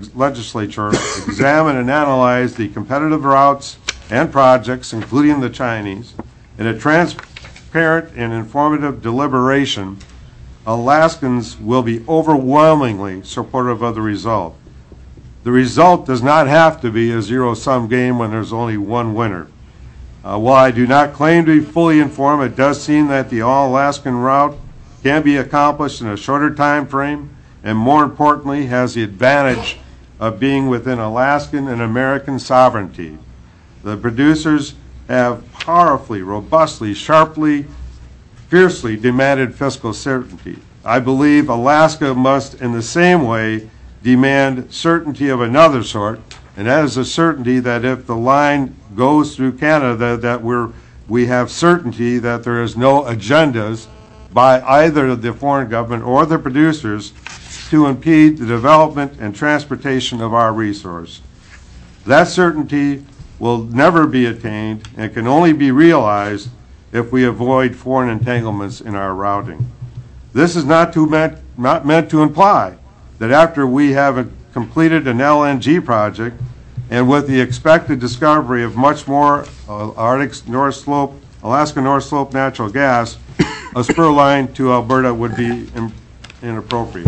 examine and analyze the competitive routes and projects, including the Chinese, in a transparent and informative deliberation, Alaskans will be overwhelmingly supportive of the result. The result does not have to be a zero-sum game when there's only one winner. While I do not claim to be fully informed, it does seem that the all-Alaskan route can be accomplished in a shorter time frame, and more importantly, has the advantage of being within Alaskan and American sovereignty. The producers have powerfully, robustly, sharply, fiercely demanded fiscal certainty. I believe Alaska must, in the same way, demand certainty of another sort, and that is a certainty that if the line goes through Canada, that we're we have certainty that there is no agendas by either the foreign government or the producers to impede the development and transportation of our resource. That certainty will never be attained and can only be realized if we avoid foreign entanglements in our routing. This is not meant to imply that after we have completed an LNG project and with the expected discovery of much more Alaska North Slope natural gas, a spur line to Alberta would be inappropriate.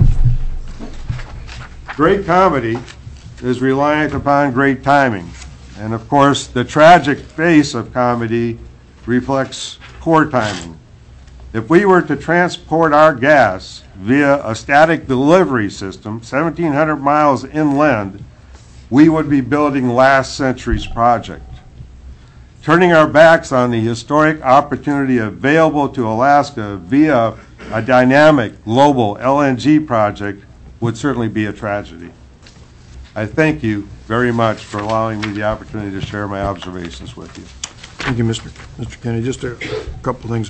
Great comedy is reliant upon great timing. And of course, the tragic face of comedy reflects poor timing. If we were to transport our gas via a static delivery system, 1,700 miles inland, we would be building last century's project. Turning our backs on the historic opportunity available to Alaska via a dynamic global LNG project would certainly be a tragedy. I thank you very much for allowing me the opportunity to share my observations with you. Thank you, Mr. Kennedy. Just a couple things.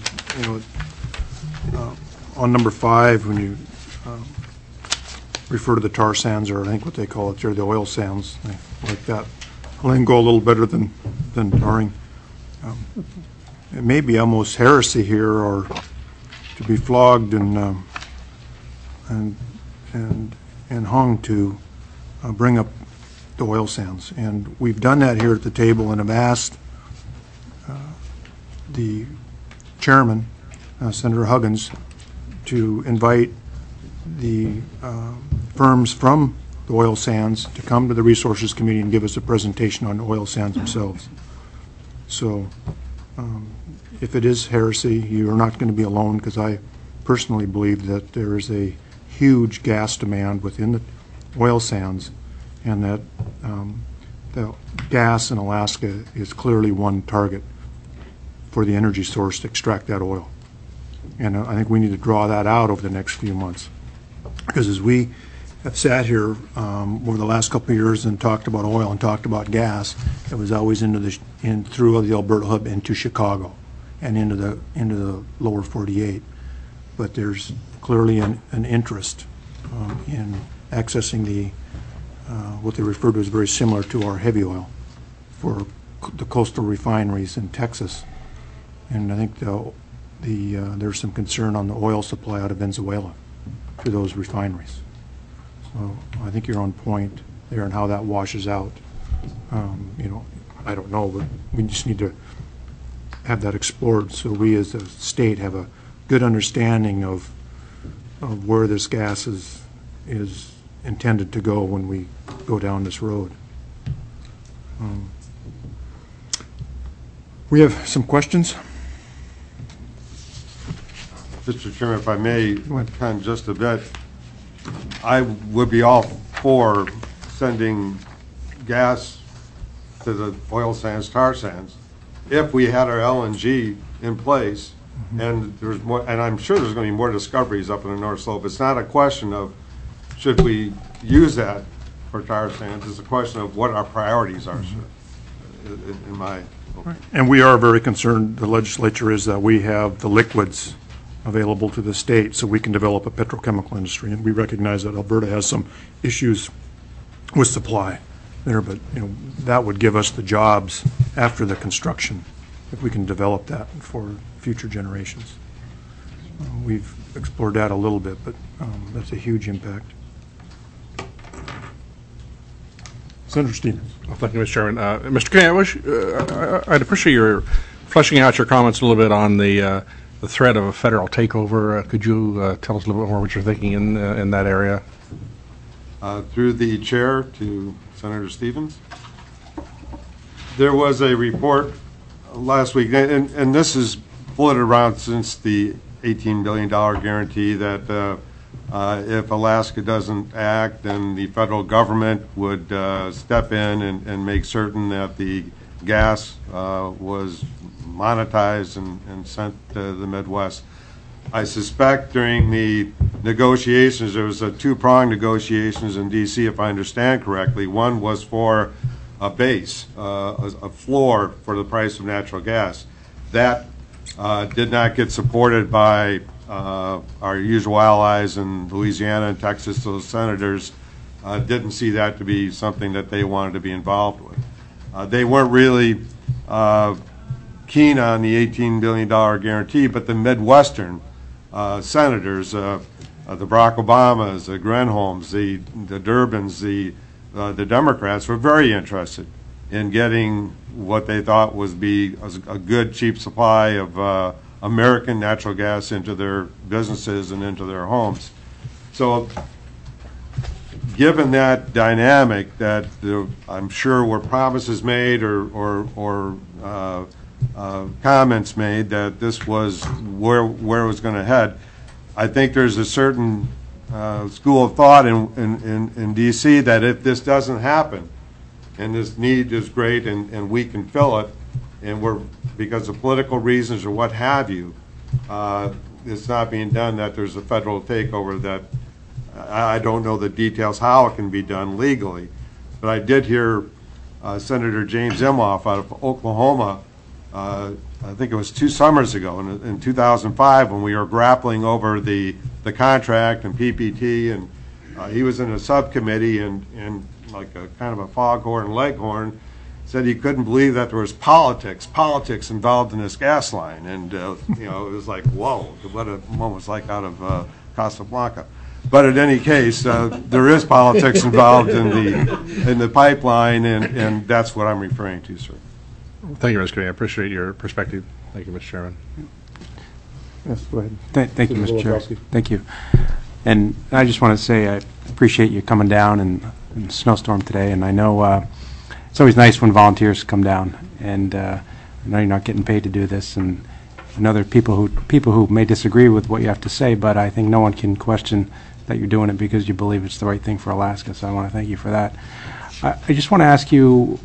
On number 5, when you refer to the tar sands, or I think what they call it there, the oil sands, I like that lingo a little better than tarring. It may be almost heresy here, or to be flogged and hung to bring up the oil sands. And we've done that here at the table and have asked the chairman, Senator Huggins, to invite the firms from the oil sands to come to the Resources Committee and give us a presentation on the oil sands themselves. So if it is heresy, you're not going to be alone, because I personally believe that there is a huge gas demand within the oil sands, and that the gas in Alaska is clearly one target for the energy source to extract that oil. And I think we need to draw that out over the next few months, because as we have sat here over the last couple of years and talked about oil and talked about gas, it was always through the Alberta hub into Chicago and into the lower 48. But there's clearly an interest in accessing the what they refer to as very similar to our heavy oil for the coastal refineries in Texas. And I think there's some concern on the oil supply out of Venezuela to those refineries. So I think you're on point there and how that washes out. I don't know, but we just need to have that explored so we as a state have a good understanding of where this gas is intended to go when we go down this road. We have some questions. Mr. Chairman, if I may, kind of just a bit, I would be all for sending gas to the oil sands, tar sands, if we had our LNG in place, and there's more, and I'm sure there's going to be more discoveries up in the North Slope. It's not a question of should we use that for tar sands. It's a question of what our priorities are, in my opinion. And we are very concerned, the legislature is, that we have the liquids available to the state so we can develop a petrochemical industry. And we recognize that Alberta has some issues with supply there, but that would give us the jobs after the construction if we can develop that for future generations. We've explored that a little bit, but that's a huge impact. Senator Stevens. Well, thank you, Mr. Chairman. Mr. Kennedy, I'd appreciate your fleshing out your comments a little bit on the threat of a federal takeover. Could you tell us a little bit more what you're thinking in that area? Through the chair to Senator Stevens. There was a report last week, and this has floated around since the $18 billion guarantee that if Alaska doesn't act, then the federal government would step in and make certain that the gas was monetized and sent to the Midwest. I suspect during the negotiations, there was a two-pronged negotiations in D.C., if I understand correctly. One was for a base, a floor for the price of natural gas. That did not get supported by our usual allies in Louisiana and Texas. Those senators didn't see that to be something that they wanted to be involved with. They weren't really keen on the $18 billion guarantee, but the Midwestern senators, the Barack Obamas, the Granholms, the Durbins, the Democrats were very interested in getting what they thought was be a good, cheap supply of American natural gas into their businesses and into their homes. So given that dynamic, that I'm sure were promises made or comments made that this was where it was going to head, I think there's a certain school of thought in D.C. that if this doesn't happen, and this need is great and we can fill it, and we're, because of political reasons or what have you, it's not being done, that there's a federal takeover that I don't know the details how it can be done legally. But I did hear Senator James Inhofe out of Oklahoma, I think it was 2 summers ago, in 2005, when we were grappling over the contract and PPT, and he was in a subcommittee and like a kind of a foghorn leghorn, said he couldn't believe that there was politics involved in this gas line. And you know, it was like, whoa, what a moment was like out of Casablanca. But in any case, there is politics involved in the pipeline, and that's what I'm referring to, sir. Thank you, Mr. Kenny. I appreciate your perspective. Thank you, Mr. Chairman. Yes, go ahead. Thank you, Mr. Chair. Wojciechowski. Thank you. And I just want to say I appreciate you coming down in the snowstorm today. And I know it's always nice when volunteers come down. And I know you're not getting paid to do this. And I know there are people who may disagree with what you have to say, but I think no one can question that you're doing it because you believe it's the right thing for Alaska. So I want to thank you for that. I just want to ask you,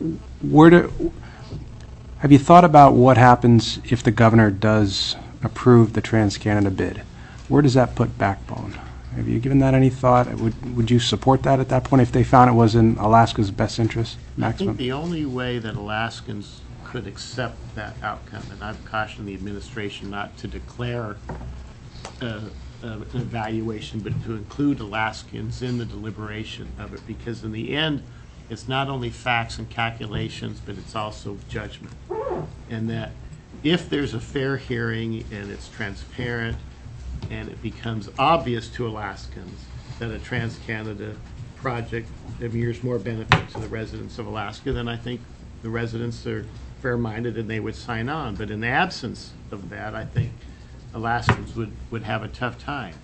have you thought about what happens if the governor does approve the TransCanada bid? Where does that put Backbone? Have you given that any thought? Would you support that at that point if they found it was in Alaska's best interest, maximum? I think the only way that Alaskans could accept that outcome, and I've cautioned the administration not to declare an evaluation, but to include Alaskans in the deliberation of it, because in the end, it's not only facts and calculations, but it's also judgment. And that if there's a fair hearing and it's transparent and it becomes obvious to Alaskans that a TransCanada project mirrors more benefit to the residents of Alaska, then I think the residents are fair-minded and they would sign on. But in the absence of that, I think Alaskans would have a tough time.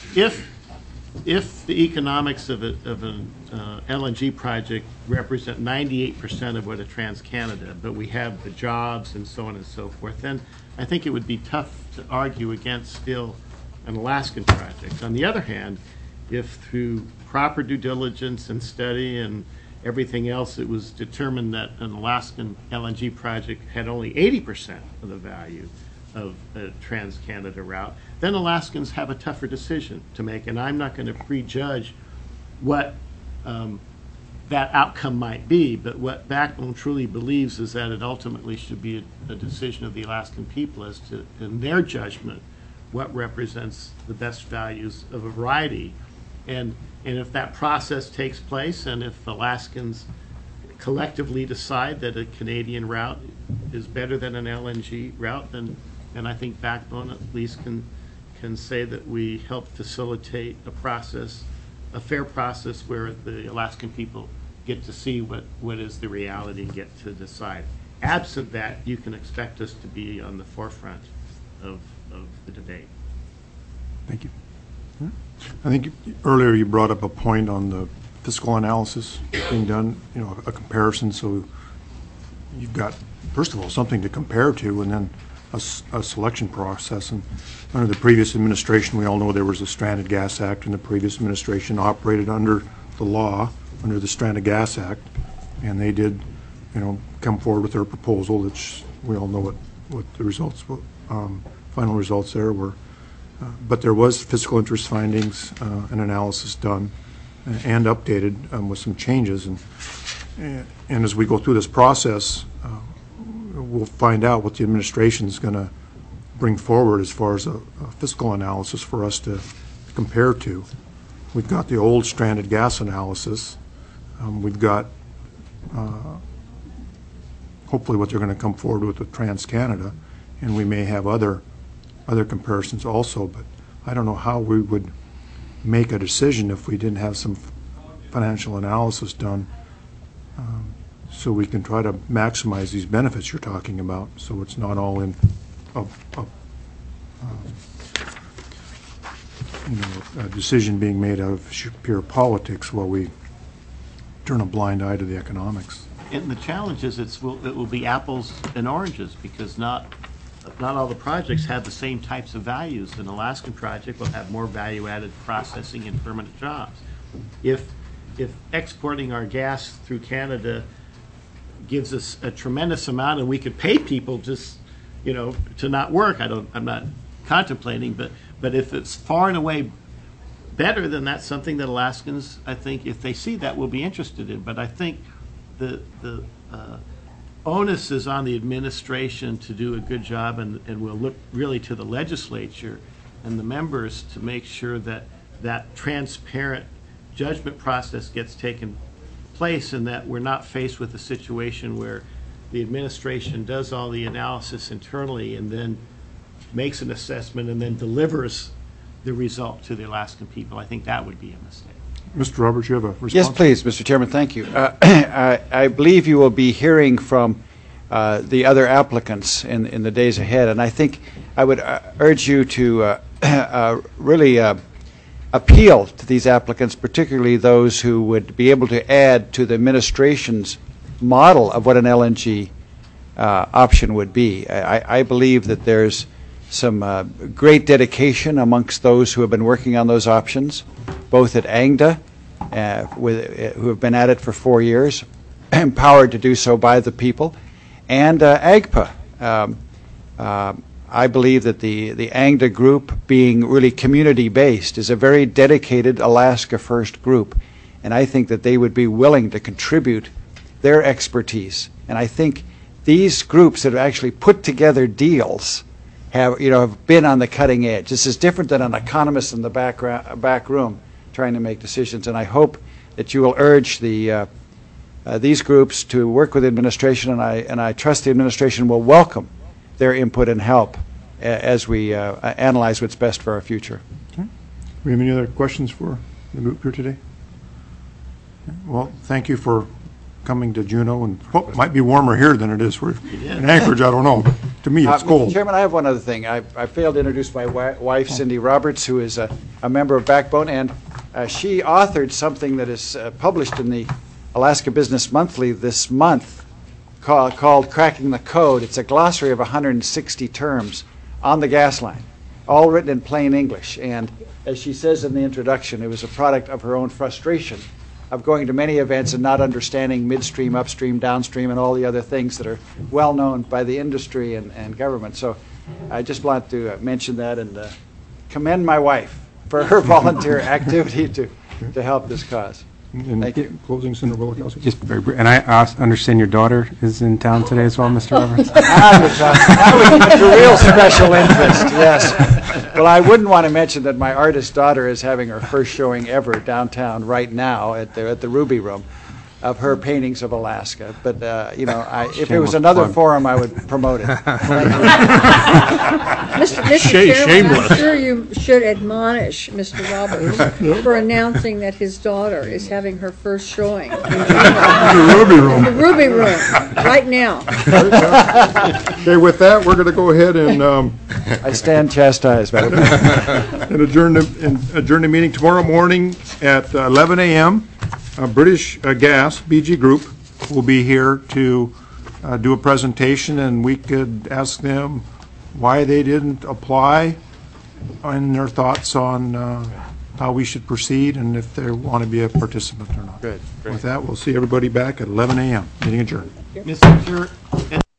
If the economics of an LNG project represent 98% of what a TransCanada, but we have the jobs and so on and so forth, then I think it would be tough to argue against still an Alaskan project. On the other hand, if through proper due diligence and study and everything else, it was determined that an Alaskan LNG project had only 80% of the value of a TransCanada route, then Alaskans have a tougher decision to make. And I'm not going to prejudge what that outcome might be, but what Backbone truly believes is that it ultimately should be a decision of the Alaskan people as to, in their judgment, what represents the best values of a variety. And if that process takes place, and if Alaskans collectively decide that a Canadian route is better than an LNG route, then I think Backbone at least can say that we help facilitate a process, a fair process where the Alaskan people get to see what is the reality and get to decide. Absent that, you can expect us to be on the forefront of the debate. Thank you. I think earlier you brought up a point on the fiscal analysis being done, you know, a comparison, so you've got, first of all, something to compare to, and then a selection process. And under the previous administration, we all know there was a Stranded Gas Act, and the previous administration operated under the law, under the Stranded Gas Act, and they did, you know, come forward with their proposal, which we all know what the results, final results there were. But there was fiscal interest findings, an analysis done and updated with some changes. And as we go through this process, we'll find out what the administration's going to bring forward as far as a fiscal analysis for us to compare to. We've got the old stranded gas analysis. We've got hopefully what they're going to come forward with TransCanada, and we may have other comparisons also, but I don't know how we would make a decision if we didn't have some financial analysis done, so we can try to maximize these benefits you're talking about, so it's not all in a decision being made out of pure politics while we turn a blind eye to the economics. And the challenge is it will be apples and oranges, because not all the projects have the same types of values. An Alaskan project will have more value-added processing and permanent jobs. If exporting our gas through Canada gives us a tremendous amount and we could pay people just, to not work, I'm not contemplating, but if it's far and away better, then that's something that Alaskans, I think, if they see that, will be interested in. But I think the onus is on the administration to do a good job, and we'll look really to the legislature and the members to make sure that that transparent judgment process gets taken place, and that we're not faced with a situation where the administration does all the analysis internally and then makes an assessment and then delivers the result to the Alaskan people. I think that would be a mistake. Mr. Roberts, you have a response? Yes, please, Mr. Chairman, thank you. I believe you will be hearing from the other applicants in the days ahead, and I think I would urge you to really appeal to these applicants, particularly those who would be able to add to the administration's model of what an LNG option would be. I believe that there's some great dedication amongst those who have been working on those options, both at ANGDA, who have been at it for 4 years, empowered to do so by the people, and AGPA. I believe that the ANGDA group, being really community-based, is a very dedicated Alaska First group, and I think that they would be willing to contribute their expertise. And I think these groups that have actually put together deals have been on the cutting edge. This is different than an economist in the back room trying to make decisions, and I hope that you will urge these groups to work with the administration, and I trust the administration will welcome their input and help as we analyze what's best for our future. Okay. Do we have any other questions for the group here today? Well, thank you for coming to Juneau, and it might be warmer here than it is in Anchorage. I don't know. But to me, it's cold. Mr. Chairman, I have one other thing. I failed to introduce my wife, Cindy Roberts, who is a member of Backbone, and she authored something that is published in the Alaska Business Monthly this month called Cracking the Code. It's a glossary of 160 terms on the gas line, all written in plain English. And as she says in the introduction, it was a product of her own frustration of going to many events and not understanding midstream, upstream, downstream, and all the other things that are well known by the industry and government. So I just want to mention that and commend my wife for her volunteer activity to help this cause. And Thank you. Closing, Senator Willikowski. Just very brief. And I understand your daughter is in town today as well, Mr. Roberts? That was a real special interest, yes. Well, I wouldn't want to mention that my artist daughter is having her first showing ever downtown right now at the Ruby Room of her paintings of Alaska. But, if it was another forum, I would promote it. Mr. Chairman, shameless. I'm sure you should admonish Mr. Roberts for announcing that his daughter is having her first showing in The Ruby Room. the Ruby Room right now. Okay, with that, we're going to go ahead and I stand chastised, Madam. adjourn the meeting tomorrow morning at 11 a.m. British Gas, BG Group, will be here to do a presentation, and we could ask them why they didn't apply and their thoughts on how we should proceed and if they want to be a participant or not. Good. Great. With that, we'll see everybody back at 11 a.m. Meeting adjourned. Mr. Chair,